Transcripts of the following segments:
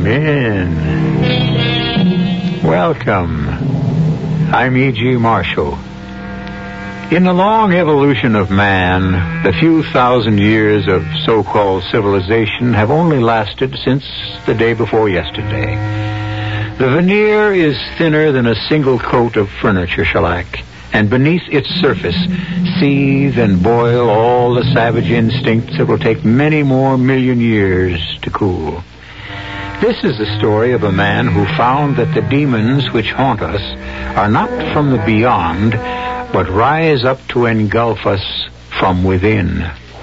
Come in. Welcome. I'm E.G. Marshall. In the long evolution of man, the few thousand years of so-called civilization have only lasted since the day before yesterday. The veneer is thinner than a single coat of furniture shellac, and beneath its surface seethe and boil all the savage instincts that will take many more million years to cool. This is the story of a man who found that the demons which haunt us are not from the beyond, but rise up to engulf us from within.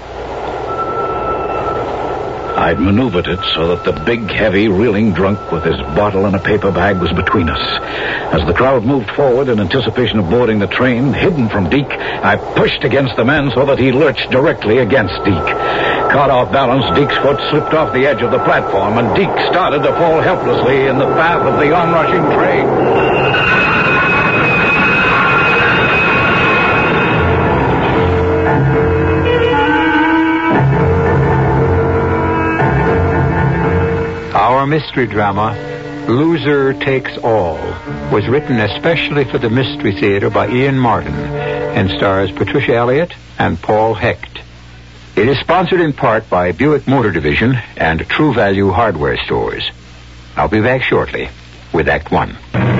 I'd maneuvered it so that the big, heavy, reeling drunk with his bottle and a paper bag was between us. As the crowd moved forward in anticipation of boarding the train, hidden from Deke, I pushed against the man so that he lurched directly against Deke. Caught off balance, Deke's foot slipped off the edge of the platform, and Deke started to fall helplessly in the path of the onrushing train. Our mystery drama, Loser Takes All, was written especially for the Mystery Theater by Ian Martin and stars Patricia Elliott and Paul Hecht. It is sponsored in part by Buick Motor Division and True Value Hardware Stores. I'll be back shortly with Act One.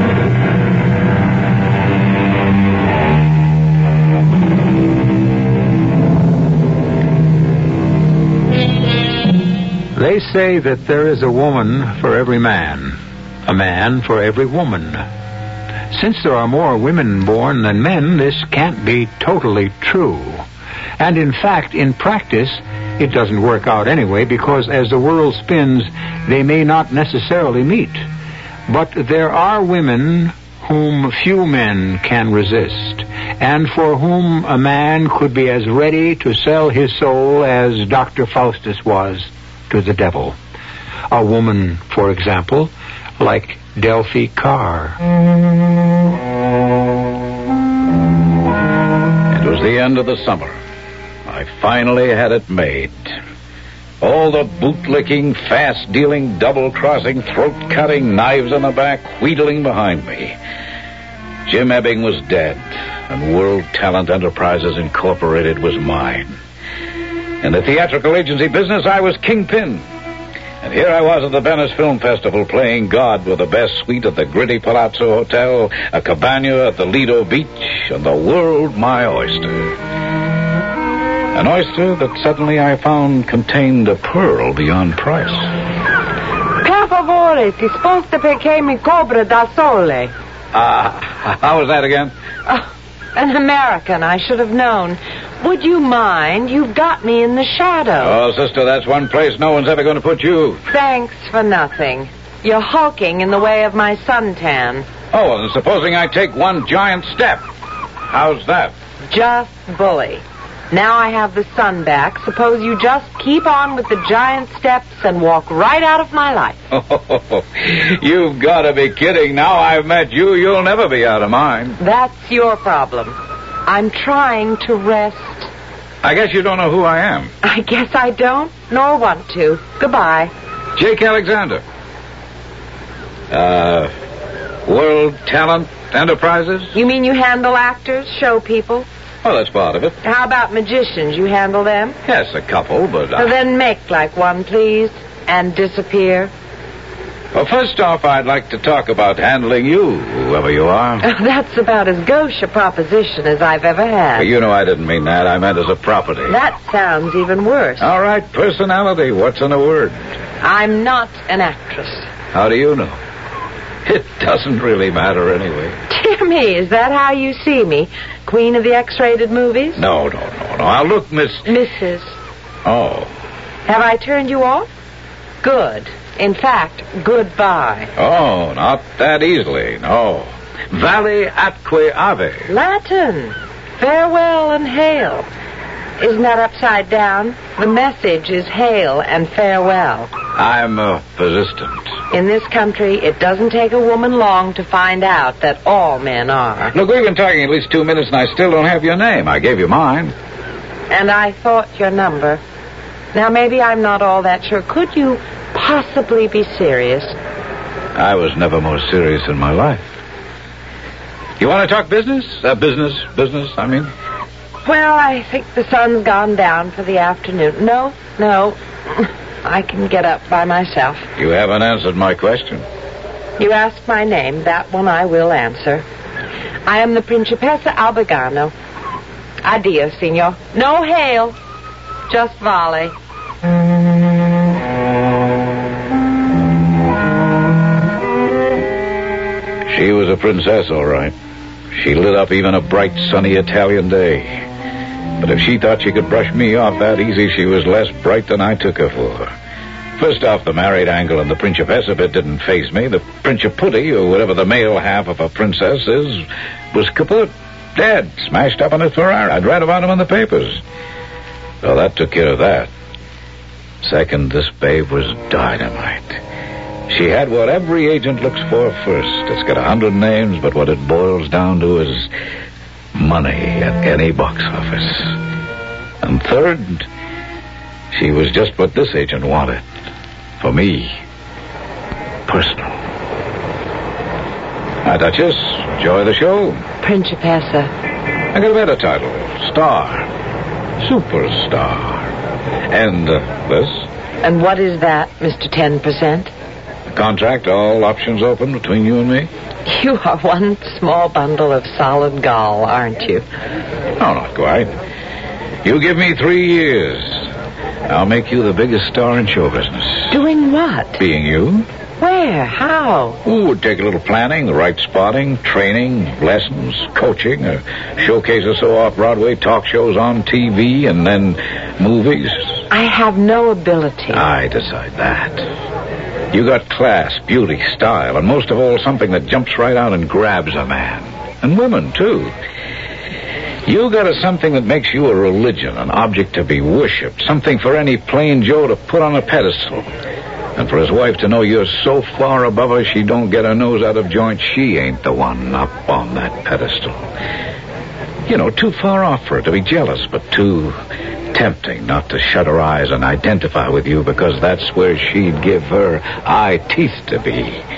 They say that there is a woman for every man, a man for every woman. Since there are more women born than men, this can't be totally true. And in fact, in practice, it doesn't work out anyway, because as the world spins, they may not necessarily meet. But there are women whom few men can resist, and for whom a man could be as ready to sell his soul as Dr. Faustus was to the devil. A woman, for example, like Delphi Carr. It was the end of the summer. I finally had it made. All the bootlicking, fast-dealing, double-crossing, throat-cutting, knives in the back, wheedling behind me. Jim Ebbing was dead, and World Talent Enterprises Incorporated was mine. In the theatrical agency business, I was kingpin. And here I was at the Venice Film Festival playing God with the best suite at the gritty Palazzo Hotel, a cabana at the Lido Beach, and the world my oyster. An oyster that suddenly I found contained a pearl beyond price. Per favore, ti sposta perché mi cobra da sole. How was that again? An American, I should have known. Would you mind? You've got me in the shadow. Oh, sister, that's one place no one's ever going to put you. Thanks for nothing. You're hulking in the way of my suntan. Oh, and supposing I take one giant step. How's that? Just bully. Now I have the sun back. Suppose you just keep on with the giant steps and walk right out of my life. Oh, you've got to be kidding. Now I've met you, you'll never be out of mine. That's your problem. I'm trying to rest. I guess you don't know who I am. I guess I don't, nor want to. Goodbye. Jake Alexander. World Talent Enterprises? You mean you handle actors, show people? Well, that's part of it. How about magicians? You handle them? Yes, a couple, but... Well, then make like one, please, and disappear. Well, first off, I'd like to talk about handling you, whoever you are. That's about as gauche a proposition as I've ever had. Well, you know I didn't mean that. I meant as a property. That sounds even worse. All right, personality. What's in a word? I'm not an actress. How do you know? It doesn't really matter anyway. Dear me, is that how you see me? Queen of the X-rated movies? No. I'll look, Mrs. Oh. Have I turned you off? Good. In fact, goodbye. Oh, not that easily, no. Vale atque ave. Latin. Farewell and hail. Isn't that upside down? The message is hail and farewell. I'm persistent. In this country, it doesn't take a woman long to find out that all men are. Look, we've been talking at least 2 minutes, and I still don't have your name. I gave you mine. And I thought your number. Now, maybe I'm not all that sure. Could you possibly be serious? I was never more serious in my life. You want to talk business? Business, I mean. Well, I think the sun's gone down for the afternoon. No. I can get up by myself. You haven't answered my question. You asked my name. That one I will answer. I am the Principessa Albigano. Addio, signor. No hail. Just volley. She was a princess, all right. She lit up even a bright, sunny Italian day. But if she thought she could brush me off that easy, she was less bright than I took her for. First off, the married angle and the Principessa bit didn't faze me. The Principuti, or whatever the male half of a princess is, was kaput. Dead. Smashed up in a Ferrari. I'd read about him in the papers. So that took care of that. Second, this babe was dynamite. She had what every agent looks for first. It's got 100 names, but what it boils down to is money at any box office. And third, she was just what this agent wanted. For me. Personal. Hi, Duchess. Enjoy the show. Principessa. I got a better title. Star. Superstar. And this? And what is that, Mr. 10%? Contract, all options open between you and me? You are one small bundle of solid gall, aren't you? No, not quite. You give me 3 years. I'll make you the biggest star in show business. Doing what? Being you. Where? How? Ooh, it'd take a little planning, the right spotting, training, lessons, coaching, a showcase or so off-Broadway, talk shows on TV, and then movies. I have no ability. I decide that. You got class, beauty, style, and most of all, something that jumps right out and grabs a man. And women, too. You got something that makes you a religion, an object to be worshipped, something for any plain Joe to put on a pedestal. And for his wife to know you're so far above her she don't get her nose out of joint, she ain't the one up on that pedestal. You know, too far off for her to be jealous, but too tempting not to shut her eyes and identify with you because that's where she'd give her eye teeth to be.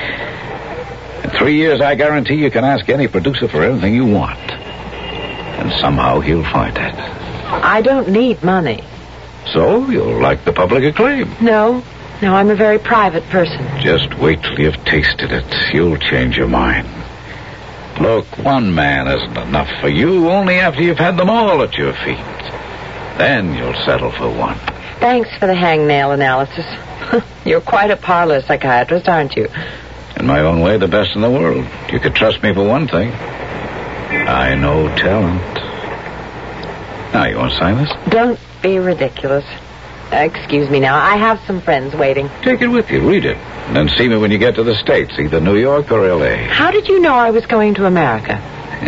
In 3 years, I guarantee you can ask any producer for anything you want. And somehow he'll find it. I don't need money. So you'll like the public acclaim. No, I'm a very private person. Just wait till you've tasted it. You'll change your mind. Look, one man isn't enough for you, only after you've had them all at your feet. Then you'll settle for one. Thanks for the hangnail analysis. You're quite a parlor psychiatrist, aren't you? In my own way, the best in the world. You could trust me for one thing. I know talent. Now, you want to sign this? Don't be ridiculous. Excuse me now. I have some friends waiting. Take it with you. Read it. And then see me when you get to the States, either New York or L.A. How did you know I was going to America?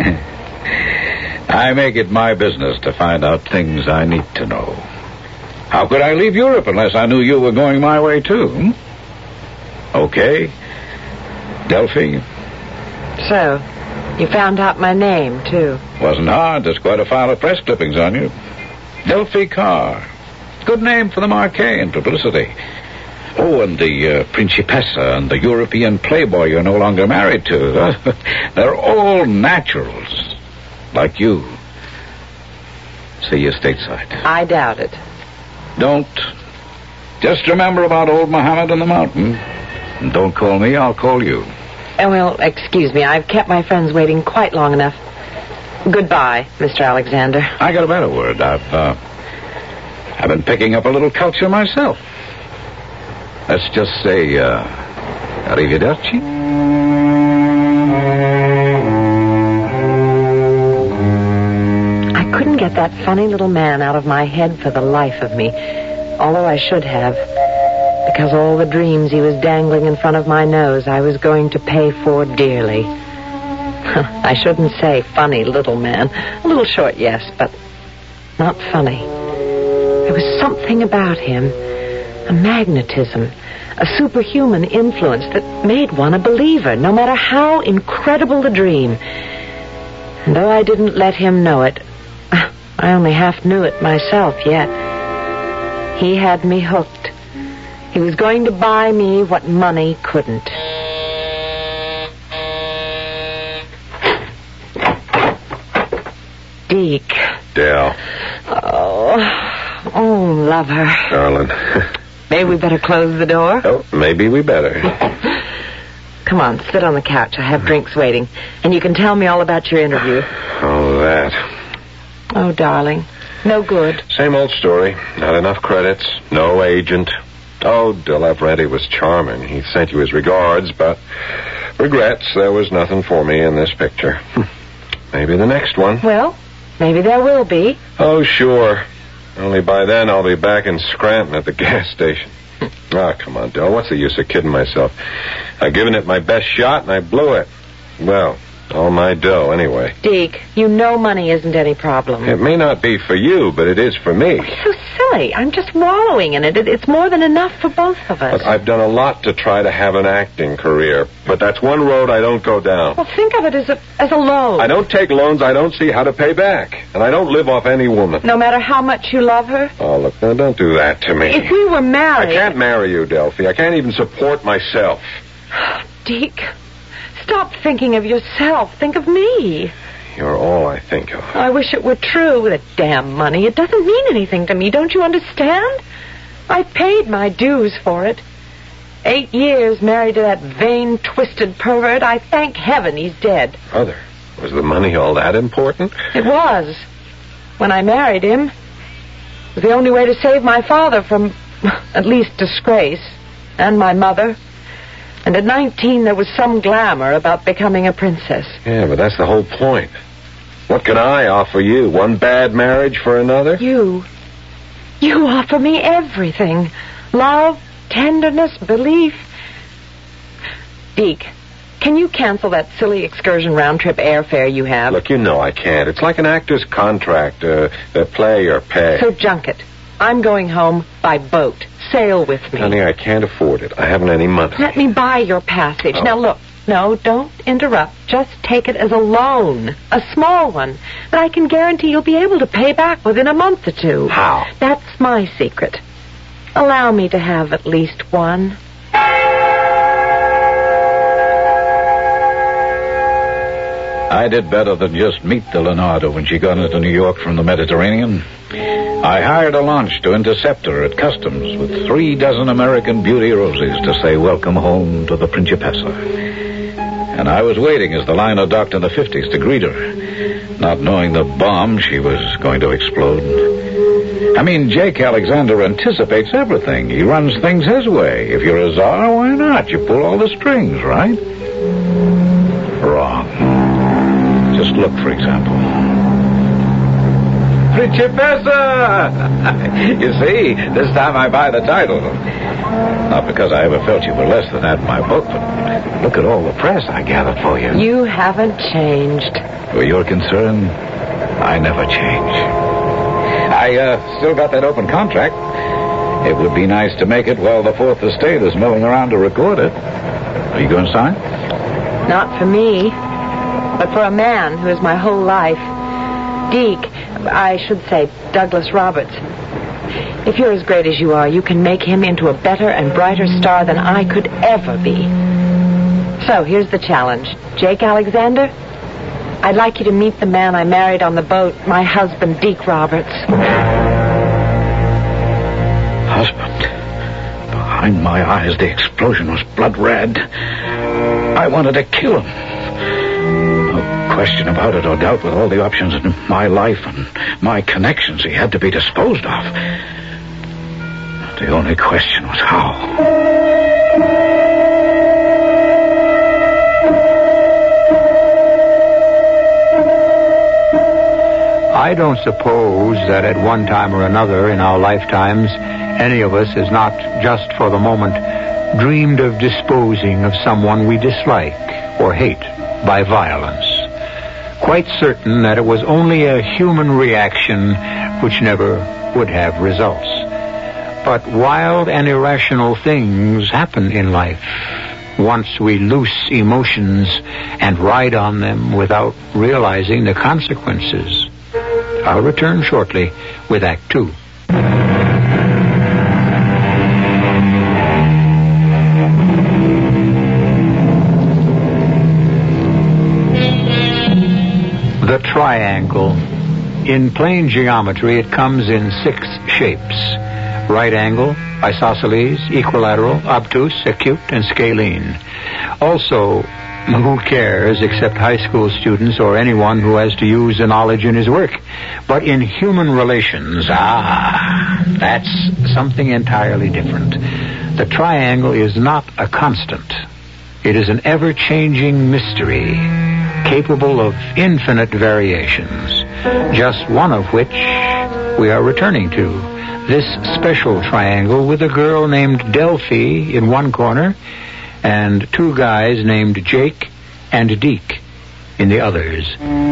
I make it my business to find out things I need to know. How could I leave Europe unless I knew you were going my way, too? Okay. Delphi. So, you found out my name, too. Wasn't hard. There's quite a file of press clippings on you. Delphi Carr. Good name for the marquee and publicity. Oh, and the Principessa and the European playboy you're no longer married to. They're all naturals. Like you. See you stateside. I doubt it. Don't. Just remember about old Muhammad and the mountain. And don't call me, I'll call you. Well, excuse me. I've kept my friends waiting quite long enough. Goodbye, Mr. Alexander. I got a better word. I've been picking up a little culture myself. Let's just say, arrivederci. I couldn't get that funny little man out of my head for the life of me, although I should have, because all the dreams he was dangling in front of my nose I was going to pay for dearly. I shouldn't say funny little man. A little short, yes, but not funny. There was something about him, a magnetism, a superhuman influence that made one a believer, no matter how incredible the dream. And though I didn't let him know it, I only half knew it myself yet. He had me hooked. He He was going to buy me what money couldn't. Deke. Dale. Oh, lover. Darling. Maybe we better close the door? Oh, maybe we better. Come on, sit on the couch. I have drinks waiting. And you can tell me all about your interview. Oh, that. Oh, darling. No good. Same old story. Not enough credits. No agent. Oh, De Lavrenti was charming. He sent you his regards, but regrets there was nothing for me in this picture. Maybe the next one. Well, maybe there will be. Oh, sure. Only by then I'll be back in Scranton at the gas station. Ah, come on, Del. What's the use of kidding myself? I've given it my best shot, and I blew it. Well, all my dough, anyway. Deke, you know money isn't any problem. It may not be for you, but it is for me. It's so silly. I'm just wallowing in it. It's more than enough for both of us. Look, I've done a lot to try to have an acting career, but that's one road I don't go down. Well, think of it as a loan. I don't take loans I don't see how to pay back, and I don't live off any woman. No matter how much you love her? Oh, look, now, don't do that to me. If we were married... I can't marry you, Delphi. I can't even support myself. Deke, stop thinking of yourself. Think of me. You're all I think of. I wish it were true. That damn money. It doesn't mean anything to me. Don't you understand? I paid my dues for it. 8 years married to that vain, twisted pervert. I thank heaven he's dead. Brother, was the money all that important? It was. When I married him, it was the only way to save my father from, at least, disgrace. And my mother. And at 19, there was some glamour about becoming a princess. Yeah, but that's the whole point. What can I offer you? One bad marriage for another? You offer me everything. Love, tenderness, belief. Deke, can you cancel that silly excursion round-trip airfare you have? Look, you know I can't. It's like an actor's contract, play or pay. So junk it. I'm going home by boat. Sail with me. Honey, I can't afford it. I haven't any money. Let me buy your passage. Oh. Now, look. No, don't interrupt. Just take it as a loan. A small one. That I can guarantee you'll be able to pay back within a month or two. How? That's my secret. Allow me to have at least one. I did better than just meet the Leonardo when she got into New York from the Mediterranean. I hired a launch to intercept her at customs with 36 American beauty roses to say welcome home to the Principessa. And I was waiting as the liner docked in the 50s to greet her, not knowing the bomb she was going to explode. I mean, Jake Alexander anticipates everything. He runs things his way. If you're a czar, why not? You pull all the strings, right? Wrong. Just look, for example. Principessa! You see, this time I buy the title. Not because I ever felt you were less than that in my book, but look at all the press I gathered for you. You haven't changed. Where you're concerned, I never change. I still got that open contract. It would be nice to make it while the Fourth Estate is milling around to record it. Are you going to sign? Not for me, but for a man who is my whole life. Deke, I should say Douglas Roberts. If you're as great as you are, you can make him into a better and brighter star than I could ever be. So, here's the challenge. Jake Alexander, I'd like you to meet the man I married on the boat, my husband, Deke Roberts. Husband? Behind my eyes, the explosion was blood red. I wanted to kill him. No question about it or doubt. With all the options in my life and my connections, he had to be disposed of. The only question was how. I don't suppose that at one time or another in our lifetimes, any of us has not, just for the moment, dreamed of disposing of someone we dislike or hate by violence. Quite certain that it was only a human reaction which never would have results. But wild and irrational things happen in life once we loose emotions and ride on them without realizing the consequences. I'll return shortly with Act 2. triangle. In plane geometry, it comes in 6 shapes. Right angle, isosceles, equilateral, obtuse, acute, and scalene. Also, who cares except high school students or anyone who has to use the knowledge in his work? But in human relations, that's something entirely different. The triangle is not a constant. It is an ever-changing mystery, capable of infinite variations, just one of which we are returning to. This special triangle with a girl named Delphi in one corner and 2 guys named Jake and Deke in the others.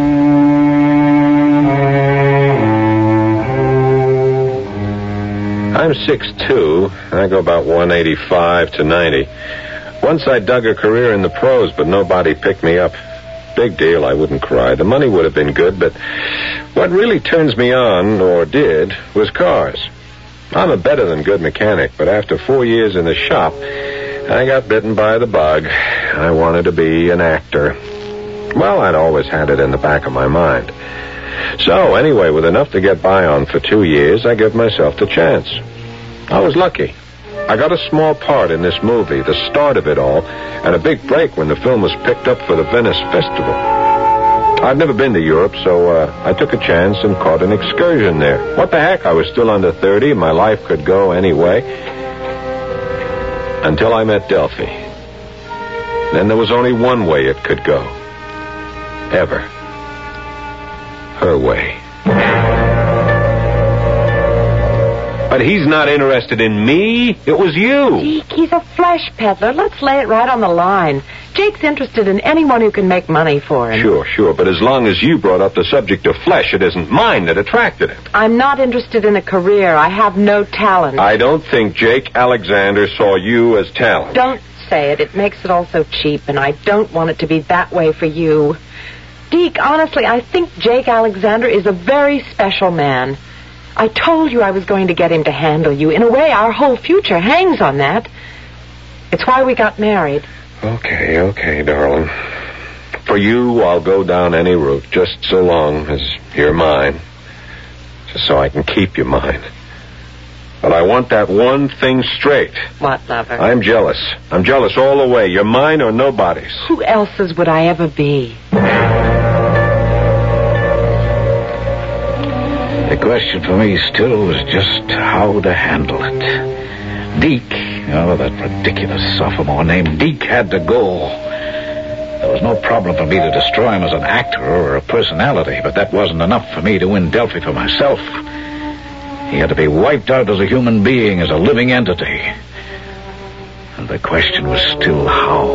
I'm 6'2", and I go about 185 to 90. Once I dug a career in the pros, but nobody picked me up. Big deal, I wouldn't cry. The money would have been good, but what really turns me on, or did, was cars. I'm a better than good mechanic, but after 4 years in the shop, I got bitten by the bug. I wanted to be an actor. Well, I'd always had it in the back of my mind. So, anyway, with enough to get by on for 2 years, I gave myself the chance. I was lucky. I got a small part in this movie, the start of it all, and a big break when the film was picked up for the Venice Festival. I'd never been to Europe, so I took a chance and caught an excursion there. What the heck, I was still under 30, my life could go anyway. Until I met Delphi. Then there was only one way it could go. Ever. Her way. But he's not interested in me. It was you. Deke, he's a flesh peddler. Let's lay it right on the line. Jake's interested in anyone who can make money for him. Sure. But as long as you brought up the subject of flesh, it isn't mine that attracted him. I'm not interested in a career. I have no talent. I don't think Jake Alexander saw you as talent. Don't say it. It makes it all so cheap, and I don't want it to be that way for you. Deke, honestly, I think Jake Alexander is a very special man. I told you I was going to get him to handle you. In a way, our whole future hangs on that. It's why we got married. Okay, darling. For you, I'll go down any route, just so long as you're mine. Just so I can keep you mine. But I want that one thing straight. What, lover? I'm jealous. I'm jealous all the way. You're mine or nobody's. Who else's would I ever be? The question for me still was just how to handle it. Deke, that ridiculous sophomore named Deke had to go. There was no problem for me to destroy him as an actor or a personality, but that wasn't enough for me to win Delphi for myself. He had to be wiped out as a human being, as a living entity. And the question was still how.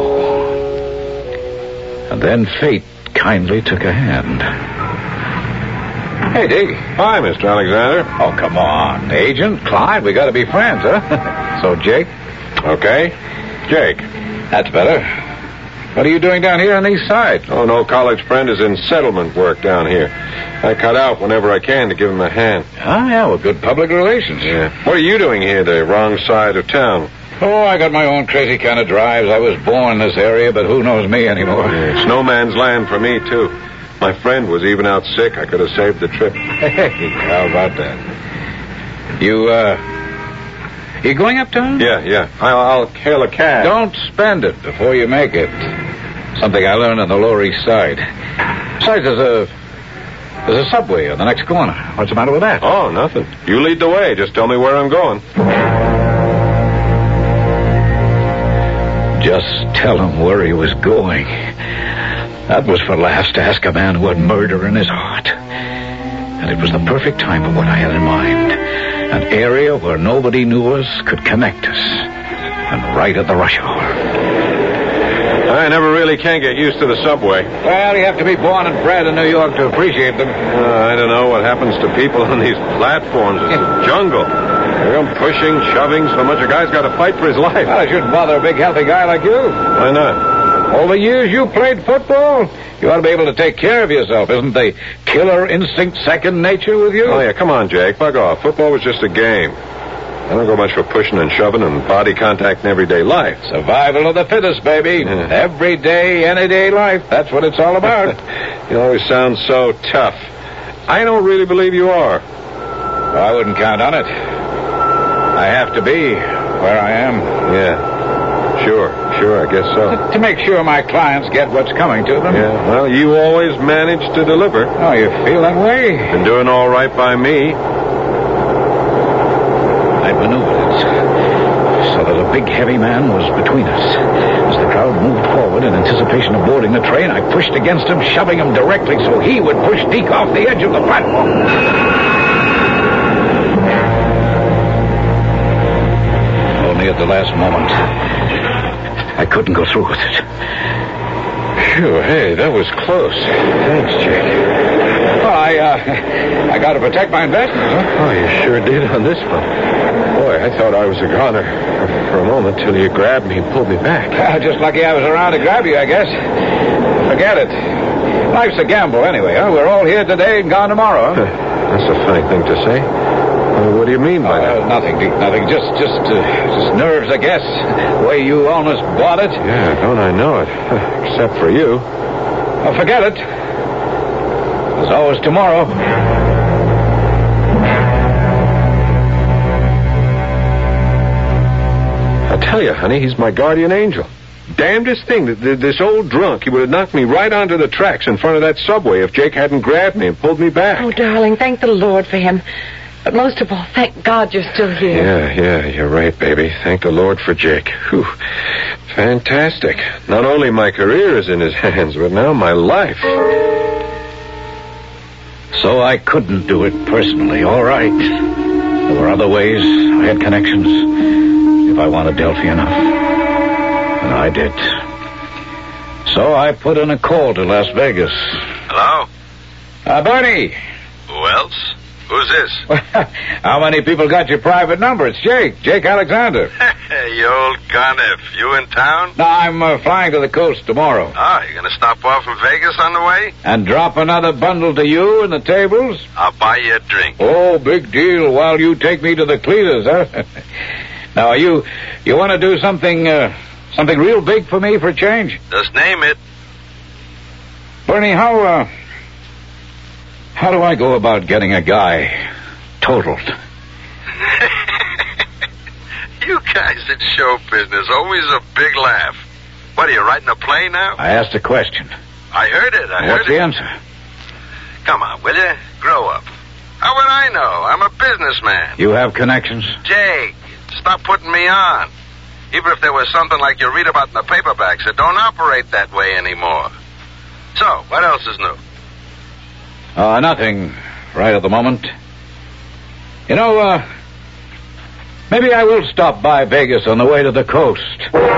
And then fate kindly took a hand. Hey, Deke. Hi, Mr. Alexander. Oh, come on. Agent, Clyde, we gotta be friends, huh? So, Jake? Okay. Jake. That's better. What are you doing down here on the east side? Oh, no college friend is in settlement work down here. I cut out whenever I can to give him a hand. Ah, yeah, well, good public relations. Yeah. What are you doing here, the wrong side of town? Oh, I got my own crazy kind of drives. I was born in this area, but who knows me anymore? Yeah, it's no man's land for me, too. My friend was even out sick. I could have saved the trip. Hey, how about that? You going uptown? Yeah. I'll hail a cab. Don't spend it before you make it. Something I learned on the Lower East Side. Besides, there's a subway on the next corner. What's the matter with that? Oh, nothing. You lead the way. Just tell me where I'm going. Just tell him where he was going. That was for laughs to ask a man who had murder in his heart. And it was the perfect time for what I had in mind. An area where nobody knew us could connect us. And right at the rush hour. I never really can get used to the subway. Well, you have to be born and bred in New York to appreciate them. I don't know what happens to people on these platforms. It's a jungle. They're pushing, shoving, so much a guy's got to fight for his life. Well, it shouldn't bother a big, healthy guy like you. Why not? All the years you played football, you ought to be able to take care of yourself. Isn't the killer instinct second nature with you? Oh, yeah, come on, Jake. Bug off. Football was just a game. I don't go much for pushing and shoving and body contact in everyday life. Survival of the fittest, baby. Yeah. Every day, any day life. That's what it's all about. You always sound so tough. I don't really believe you are. Well, I wouldn't count on it. I have to be where I am. Yeah. Sure, I guess so. To make sure my clients get what's coming to them. Yeah, well, you always manage to deliver. Oh, you feel that way? Been doing all right by me. I maneuvered it so that a big, heavy man was between us. As the crowd moved forward in anticipation of boarding the train, I pushed against him, shoving him directly so he would push Deke off the edge of the platform. Only at the last moment, I couldn't go through with it. Phew, hey, that was close. Thanks, Jake. Well, I got to protect my investments, huh? Oh, you sure did on this one. Boy, I thought I was a goner for a moment till you grabbed me and pulled me back. Just lucky I was around to grab you, I guess. Forget it. Life's a gamble anyway, huh? We're all here today and gone tomorrow, huh? That's a funny thing to say. What do you mean by that? Nothing, Deke, nothing. Just nerves, I guess. The way you almost bought it. Yeah, don't I know it? Except for you. Well, forget it. There's always tomorrow. I tell you, honey, he's my guardian angel. Damnedest thing, this old drunk, he would have knocked me right onto the tracks in front of that subway if Jake hadn't grabbed me and pulled me back. Oh, darling, thank the Lord for him. But most of all, thank God you're still here. Yeah, you're right, baby. Thank the Lord for Jake. Whew. Fantastic. Not only my career is in his hands, but now my life. So I couldn't do it personally, all right. There were other ways. I had connections. If I wanted Delphi enough. And I did. So I put in a call to Las Vegas. Hello? Bernie. Who else? Who's this? How many people got your private number? It's Jake Alexander. You old gunniff. You in town? No, I'm flying to the coast tomorrow. Oh, you gonna stop off in Vegas on the way? And drop another bundle to you and the tables? I'll buy you a drink. Oh, big deal while you take me to the Cletus, huh? Now, you want to do something real big for me for a change? Just name it. Bernie, how do I go about getting a guy totaled? You guys in show business, always a big laugh. What, are you writing a play now? I asked a question. I heard it. What's the answer? Come on, will you? Grow up. How would I know? I'm a businessman. You have connections? Jake, stop putting me on. Even if there was something like you read about in the paperbacks, it don't operate that way anymore. So, what else is new? Nothing right at the moment. You know, maybe I will stop by Vegas on the way to the coast.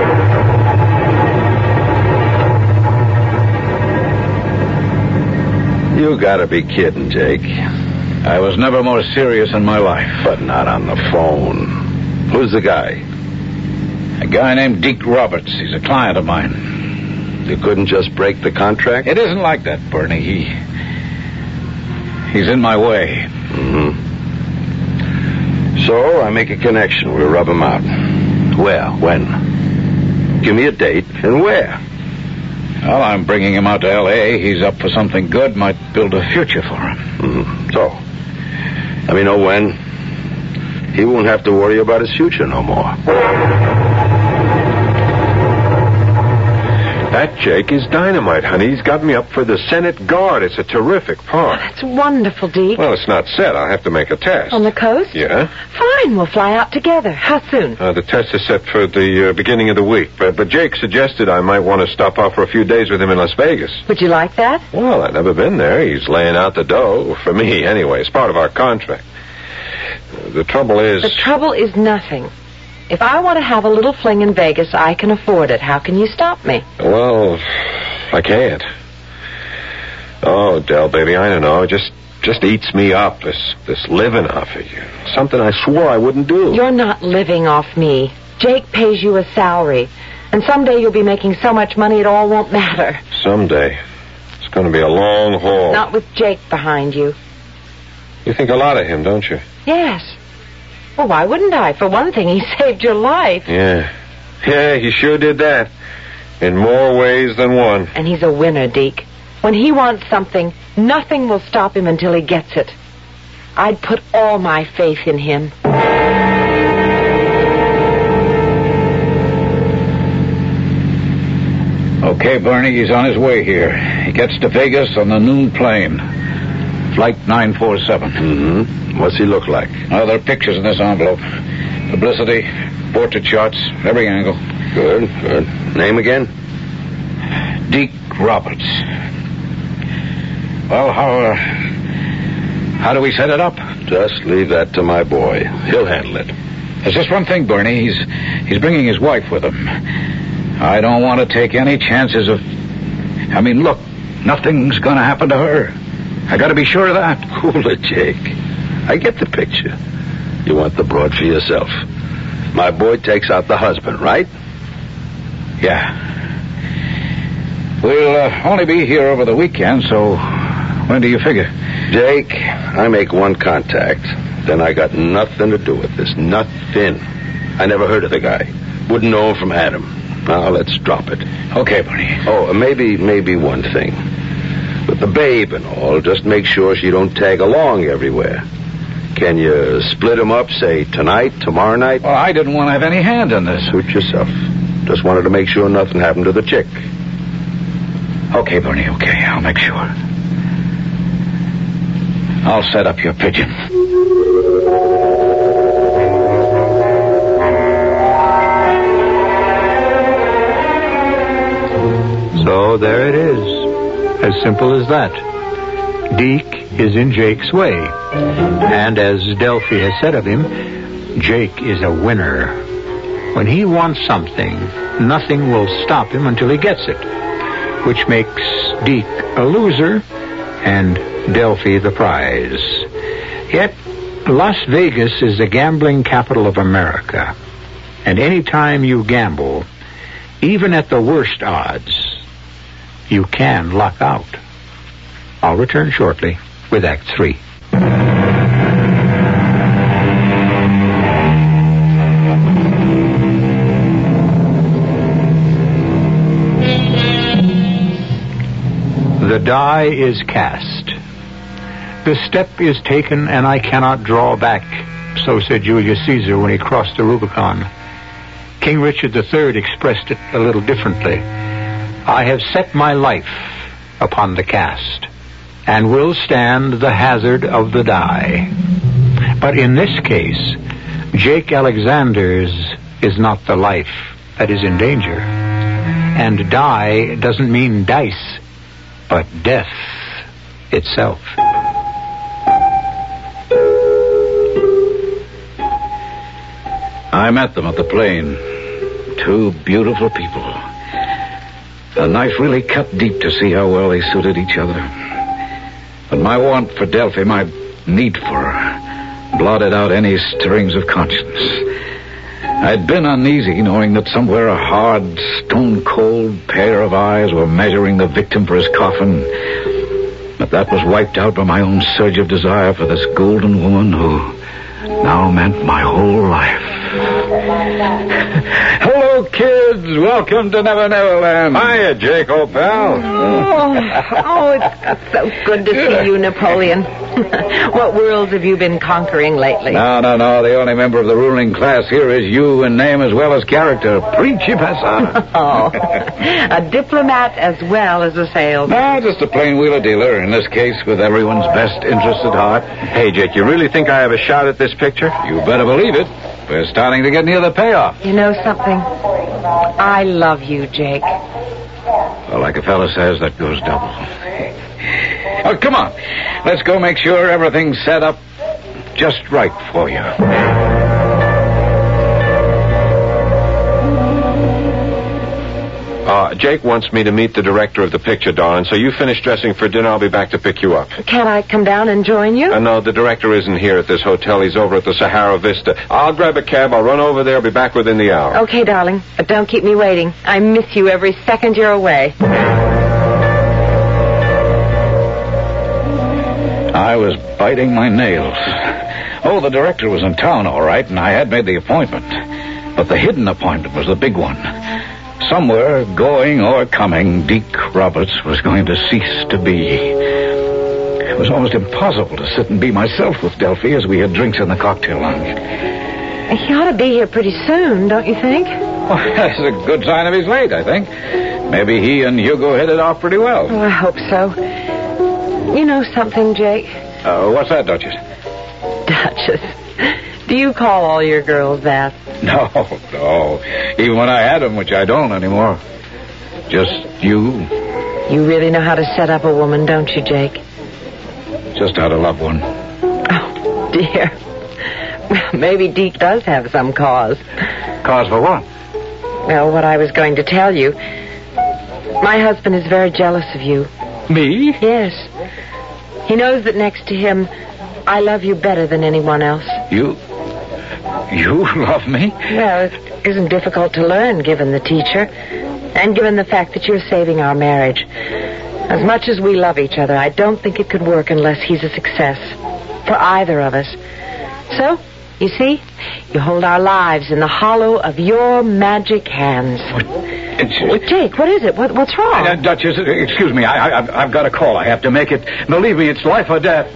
You gotta be kidding, Jake. I was never more serious in my life. But not on the phone. Who's the guy? A guy named Deke Roberts. He's a client of mine. You couldn't just break the contract? It isn't like that, Bernie. He's in my way. Mm-hmm. So I make a connection. We'll rub him out. Where? When? Give me a date and where? Well, I'm bringing him out to L.A. He's up for something good. Might build a future for him. Mm-hmm. So, let me know when. He won't have to worry about his future no more. That Jake is dynamite, honey. He's got me up for the Senate Guard. It's a terrific part. That's wonderful, Deke. Well, it's not set. I'll have to make a test. On the coast? Yeah. Fine, we'll fly out together. How soon? The test is set for the beginning of the week. But Jake suggested I might want to stop off for a few days with him in Las Vegas. Would you like that? Well, I've never been there. He's laying out the dough. For me, anyway. It's part of our contract. The trouble is... The trouble is nothing. If I want to have a little fling in Vegas, I can afford it. How can you stop me? Well, I can't. Oh, Del, baby, I don't know. It just eats me up, this living off of you. Something I swore I wouldn't do. You're not living off me. Jake pays you a salary. And someday you'll be making so much money it all won't matter. Someday. It's going to be a long haul. Not with Jake behind you. You think a lot of him, don't you? Yes. Well, why wouldn't I? For one thing, he saved your life. Yeah, he sure did that. In more ways than one. And he's a winner, Deke. When he wants something, nothing will stop him until he gets it. I'd put all my faith in him. Okay, Bernie, he's on his way here. He gets to Vegas on the noon plane. Flight 947. Mm-hmm. What's he look like? Oh, there are pictures in this envelope. Publicity, portrait shots, every angle. Good. Name again? Deke Roberts. Well, how do we set it up? Just leave that to my boy. He'll handle it. There's just one thing, Bernie. He's bringing his wife with him. I don't want to take any chances of... I mean, look, nothing's going to happen to her. I got to be sure of that. Cool it, Jake. I get the picture. You want the broad for yourself. My boy takes out the husband, right? Yeah. We'll only be here over the weekend, so when do you figure? Jake, I make one contact. Then I got nothing to do with this. Nothing. I never heard of the guy. Wouldn't know him from Adam. Now, let's drop it. Okay, Bernie. Oh, maybe one thing. With the babe and all, just make sure she don't tag along everywhere. Can you split them up, say, tonight, tomorrow night? Well, I didn't want to have any hand in this. Suit yourself. Just wanted to make sure nothing happened to the chick. Okay, Bernie, okay. I'll make sure. I'll set up your pigeon. So there it is. As simple as that. Deke is in Jake's way. And as Delphi has said of him, Jake is a winner. When he wants something, nothing will stop him until he gets it, which makes Deke a loser and Delphi the prize. Yet, Las Vegas is the gambling capital of America. And any time you gamble, even at the worst odds, you can luck out. I'll return shortly with Act 3. The die is cast. The step is taken, and I cannot draw back, so said Julius Caesar when he crossed the Rubicon. King Richard III expressed it a little differently. I have set my life upon the cast, and will stand the hazard of the die. But in this case, Jake Alexander's is not the life that is in danger. And die doesn't mean dice, but death itself. I met them at the plane. Two beautiful people. The knife really cut deep to see how well they suited each other. But my want for Delphi, my need for her, blotted out any stirrings of conscience. I'd been uneasy knowing that somewhere a hard, stone-cold pair of eyes were measuring the victim for his coffin. But that was wiped out by my own surge of desire for this golden woman who now meant my whole life. Hello, kids. Welcome to Never Never Land. Hiya, Jake, old pal. It's so good to see you, Napoleon. What worlds have you been conquering lately? No. The only member of the ruling class here is you in name as well as character. Principessa. Oh, a diplomat as well as a salesman. No, just a plain wheeler dealer, in this case with everyone's best interest at heart. Hey, Jake, you really think I have a shot at this picture? You better believe it. We're starting to get near the payoff. You know something? I love you, Jake. Well, like a fella says, that goes double. Oh, come on. Let's go make sure everything's set up just right for you. Jake wants me to meet the director of the picture, darling, so you finish dressing for dinner. I'll be back to pick you up. Can I come down and join you? No, the director isn't here at this hotel. He's over at the Sahara Vista. I'll grab a cab. I'll run over there. I'll be back within the hour. Okay, darling, but don't keep me waiting. I miss you every second you're away. I was biting my nails. Oh, the director was in town, all right, and I had made the appointment. But the hidden appointment was the big one. Somewhere, going or coming, Deke Roberts was going to cease to be. It was almost impossible to sit and be myself with Delphi as we had drinks in the cocktail lounge. He ought to be here pretty soon, don't you think? Well, that's a good sign of he's late, I think. Maybe he and Hugo hit it off pretty well. Oh, I hope so. You know something, Jake? What's that, Duchess? Duchess. Do you call all your girls that? No. Even when I had them, which I don't anymore. Just you. You really know how to set up a woman, don't you, Jake? Just how to love one. Oh, dear. Well, maybe Deke does have some cause. Cause for what? Well, what I was going to tell you. My husband is very jealous of you. Me? Yes. He knows that next to him, I love you better than anyone else. You love me? Well, it isn't difficult to learn, given the teacher, and given the fact that you're saving our marriage. As much as we love each other, I don't think it could work unless he's a success. For either of us. So, you see, you hold our lives in the hollow of your magic hands. Jake, what is it? What's wrong? Duchess, excuse me. I've got a call. I have to make it. Believe me, it's life or death.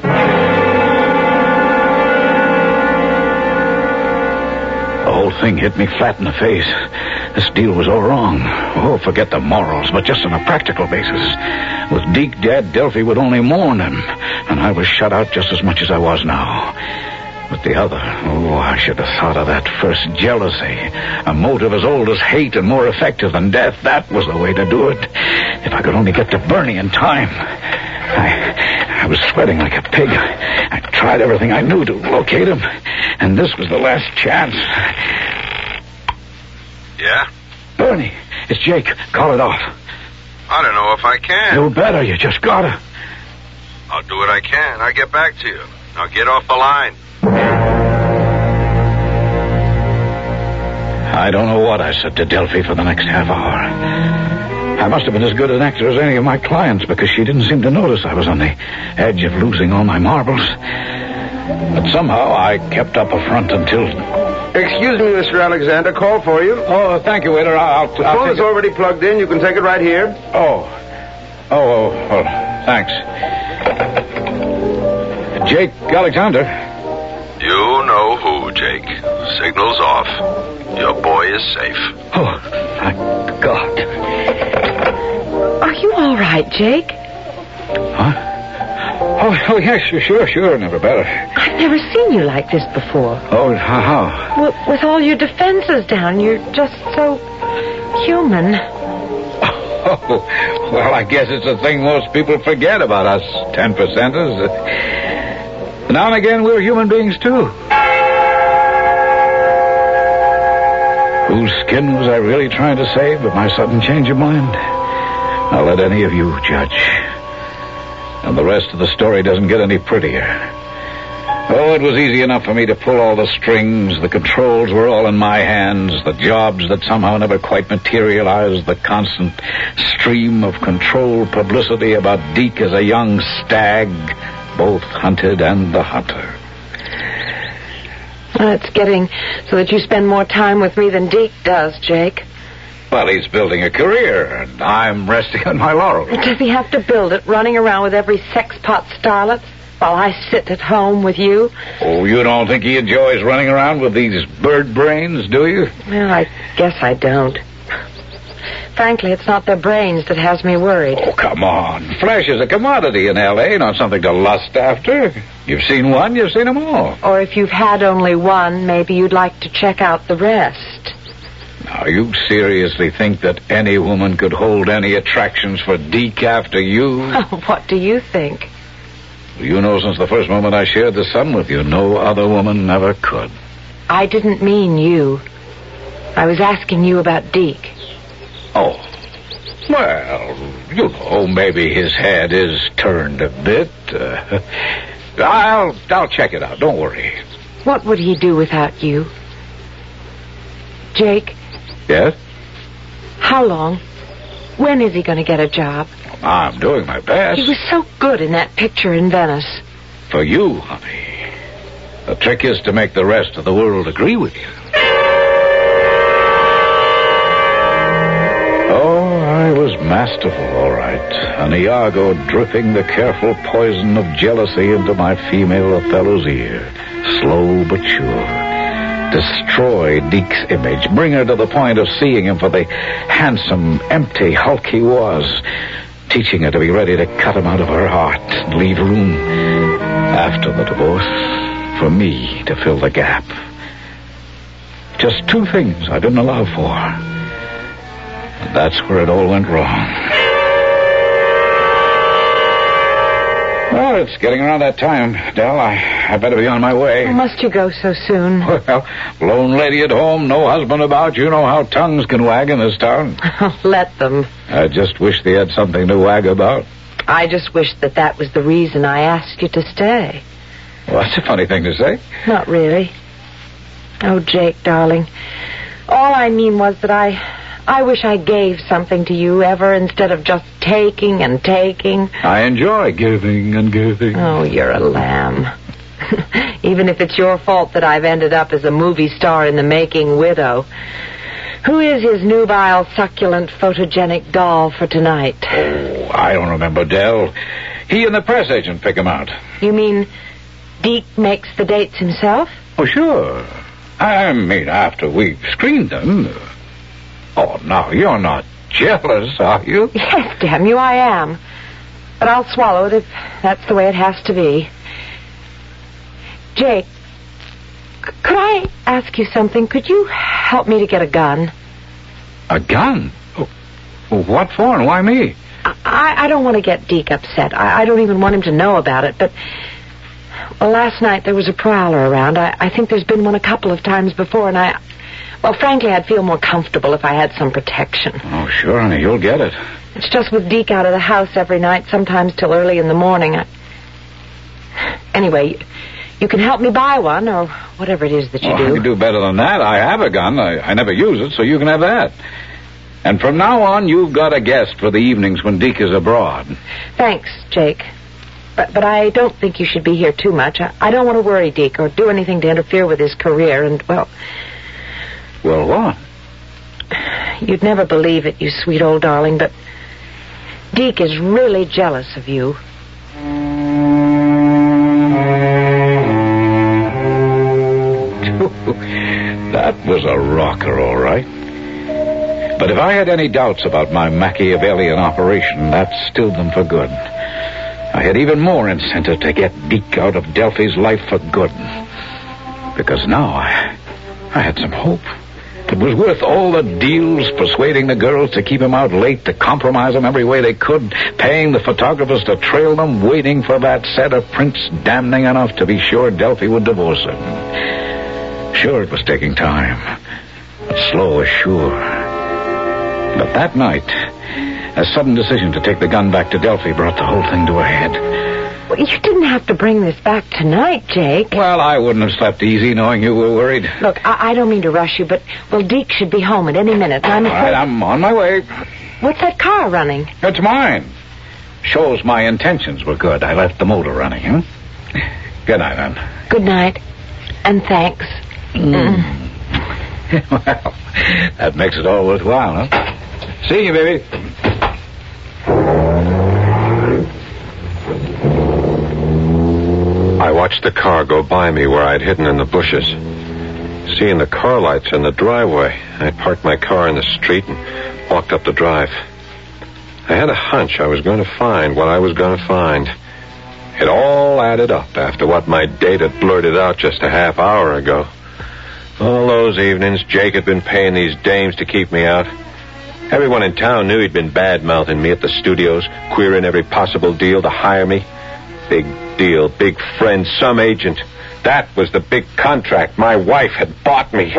The whole thing hit me flat in the face. This deal was all wrong. Oh, forget the morals, but just on a practical basis. With Deke dead, Delphi would only mourn him, and I was shut out just as much as I was now. But the other, I should have thought of that first. Jealousy. A motive as old as hate and more effective than death. That was the way to do it. If I could only get to Bernie in time. I was sweating like a pig. I tried everything I knew to locate him, and this was the last chance. Yeah? Bernie, it's Jake. Call it off. I don't know if I can. You better. You just gotta. I'll do what I can. I'll get back to you. Now get off the line. I don't know what I said to Delphi for the next half hour. I must have been as good an actor as any of my clients because she didn't seem to notice I was on the edge of losing all my marbles. But somehow I kept up a front until... Excuse me, Mr. Alexander. Call for you. Oh, thank you, waiter. I'll the phone is already plugged in. You can take it right here. Oh, well, thanks. Jake Alexander. You know who, Jake. Signal's off. Your boy is safe. Oh, thank God. Are you all right, Jake? Huh? Oh, yes, sure, never better. I've never seen you like this before. Oh, how? Well, with all your defenses down, you're just so human. Oh, well, I guess it's a thing most people forget about us 10%ers. Now and again, we're human beings, too. Whose skin was I really trying to save with my sudden change of mind? I'll let any of you judge. And the rest of the story doesn't get any prettier. Oh, it was easy enough for me to pull all the strings. The controls were all in my hands. The jobs that somehow never quite materialized. The constant stream of controlled publicity about Deke as a young stag, both hunted and the hunter. Well, it's getting so that you spend more time with me than Deke does, Jake. Well, he's building a career, and I'm resting on my laurels. Does he have to build it, running around with every sexpot starlet, while I sit at home with you? Oh, you don't think he enjoys running around with these bird brains, do you? Well, I guess I don't. Frankly, it's not their brains that has me worried. Oh, come on. Flesh is a commodity in L.A., not something to lust after. You've seen one, you've seen them all. Or if you've had only one, maybe you'd like to check out the rest. Now, you seriously think that any woman could hold any attractions for Deke after you? Oh, what do you think? You know, since the first moment I shared the sun with you, no other woman ever could. I didn't mean you. I was asking you about Deke. Oh. Well, you know, maybe his head is turned a bit. I'll check it out. Don't worry. What would he do without you? Jake? Yes? How long? When is he going to get a job? I'm doing my best. He was so good in that picture in Venice. For you, honey. The trick is to make the rest of the world agree with you. lustful, all right. An Iago dripping the careful poison of jealousy into my female Othello's ear. Slow but sure. Destroy Deke's image. Bring her to the point of seeing him for the handsome, empty hulk he was. Teaching her to be ready to cut him out of her heart and leave room, after the divorce, for me to fill the gap. Just two things I didn't allow for. And that's where it all went wrong. Well, it's getting around that time, Dell. I better be on my way. Oh, must you go so soon? Well, lone lady at home, no husband about. You know how tongues can wag in this town. Let them. I just wish they had something to wag about. I just wish that was the reason I asked you to stay. Well, that's a funny thing to say. Not really. Oh, Jake, darling. All I mean was that I wish I gave something to you ever instead of just taking and taking. I enjoy giving and giving. Oh, you're a lamb. Even if it's your fault that I've ended up as a movie star in the making widow. Who is his nubile, succulent, photogenic doll for tonight? Oh, I don't remember, Dell. He and the press agent pick him out. You mean Deke makes the dates himself? Oh, sure. I mean, after we've screened them. Oh, now, you're not jealous, are you? Yes, damn you, I am. But I'll swallow it if that's the way it has to be. Jake, could I ask you something? Could you help me to get a gun? A gun? Oh, what for and why me? I don't want to get Deke upset. I don't even want him to know about it, but... Well, last night there was a prowler around. I think there's been one a couple of times before, and well, frankly, I'd feel more comfortable if I had some protection. Oh, sure, honey, you'll get it. It's just with Deke out of the house every night, sometimes till early in the morning. Anyway, you can help me buy one, or whatever it is that you do. I can do better than that. I have a gun. I never use it, so you can have that. And from now on, you've got a guest for the evenings when Deke is abroad. Thanks, Jake. But I don't think you should be here too much. I don't want to worry Deke or do anything to interfere with his career, and, well... Well, what? You'd never believe it, you sweet old darling, but Deke is really jealous of you. That was a rocker, all right. But if I had any doubts about my Machiavellian operation, that stilled them for good. I had even more incentive to get Deke out of Delphi's life for good. Because now I had some hope. It was worth all the deals, persuading the girls to keep him out late, to compromise him every way they could, paying the photographers to trail them, waiting for that set of prints damning enough to be sure Delphi would divorce him. Sure, it was taking time, but slow as sure. But that night, a sudden decision to take the gun back to Delphi brought the whole thing to a head. Well, you didn't have to bring this back tonight, Jake. Well, I wouldn't have slept easy knowing you were worried. Look, I don't mean to rush you, but, well, Deke should be home at any minute. All right, I'm on my way. What's that car running? It's mine. Shows my intentions were good. I left the motor running, huh? Good night, Ann. Good night. And thanks. Well, that makes it all worthwhile, huh? See you, baby. I watched the car go by me where I'd hidden in the bushes. Seeing the car lights in the driveway, I parked my car in the street and walked up the drive. I had a hunch I was going to find what I was going to find. It all added up after what my date had blurted out just a half hour ago. All those evenings, Jake had been paying these dames to keep me out. Everyone in town knew he'd been bad-mouthing me at the studios, queering every possible deal to hire me. Big deal, big friend, some agent. That was the big contract my wife had bought me.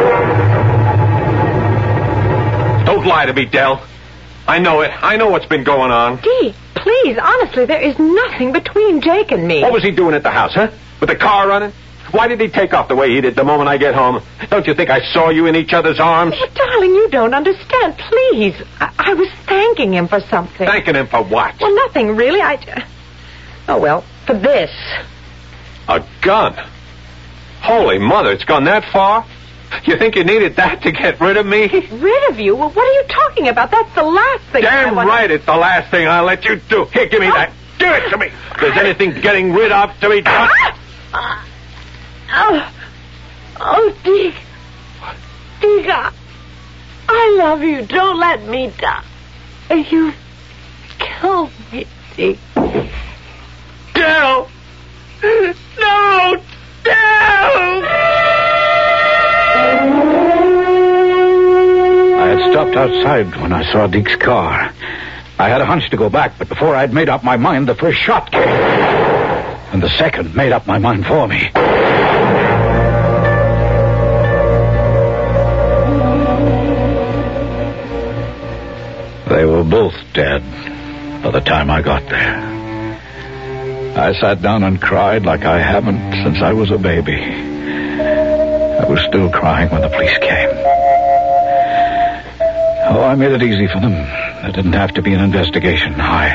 Don't lie to me, Dell. I know it. I know what's been going on. Deke, please, honestly, there is nothing between Jake and me. What was he doing at the house, huh? With the car running? Why did he take off the way he did the moment I get home? Don't you think I saw you in each other's arms? But, darling, you don't understand. Please. I was thanking him for something. Thanking him for what? Well, nothing, really. Oh, well, for this. A gun? Holy mother, it's gone that far? You think you needed that to get rid of me? Rid of you? Well, what are you talking about? That's the last thing Damn right, it's the last thing I'll let you do. Here, give me that. Give it to me. If there's anything getting rid of to be done. Oh, Dick. Dick, I love you. Don't let me die. You killed me, Dick. Del! No! Del! I had stopped outside when I saw Deke's car. I had a hunch to go back, but before I'd made up my mind, the first shot came. And the second made up my mind for me. They were both dead by the time I got there. I sat down and cried like I haven't since I was a baby. I was still crying when the police came. Oh, I made it easy for them. There didn't have to be an investigation.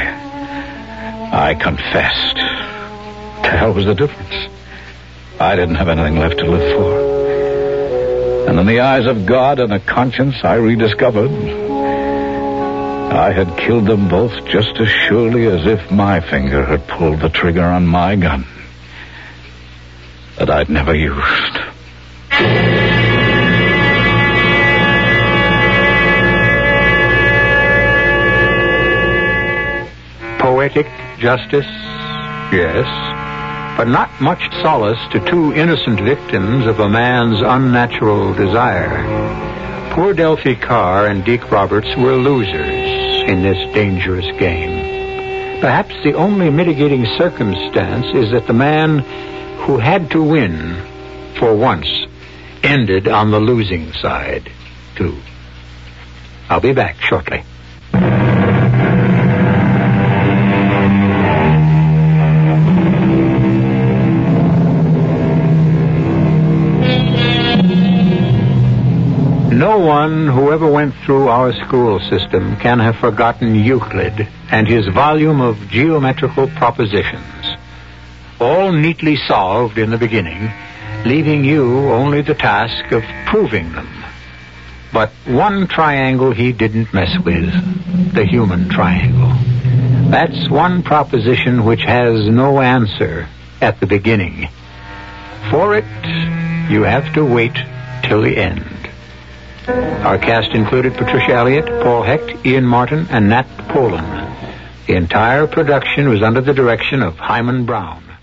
I confessed. What the hell was the difference? I didn't have anything left to live for. And in the eyes of God and a conscience I rediscovered, I had killed them both just as surely as if my finger had pulled the trigger on my gun that I'd never used. Poetic justice? Yes. But not much solace to two innocent victims of a man's unnatural desire. Poor Delphi Carr and Deke Roberts were losers in this dangerous game. Perhaps the only mitigating circumstance is that the man who had to win, for once, ended on the losing side, too. I'll be back shortly. No one who ever went through our school system can have forgotten Euclid and his volume of geometrical propositions, all neatly solved in the beginning, leaving you only the task of proving them. But one triangle he didn't mess with, the human triangle. That's one proposition which has no answer at the beginning. For it, you have to wait till the end. Our cast included Patricia Elliott, Paul Hecht, Ian Martin, and Nat Polan. The entire production was under the direction of Hyman Brown.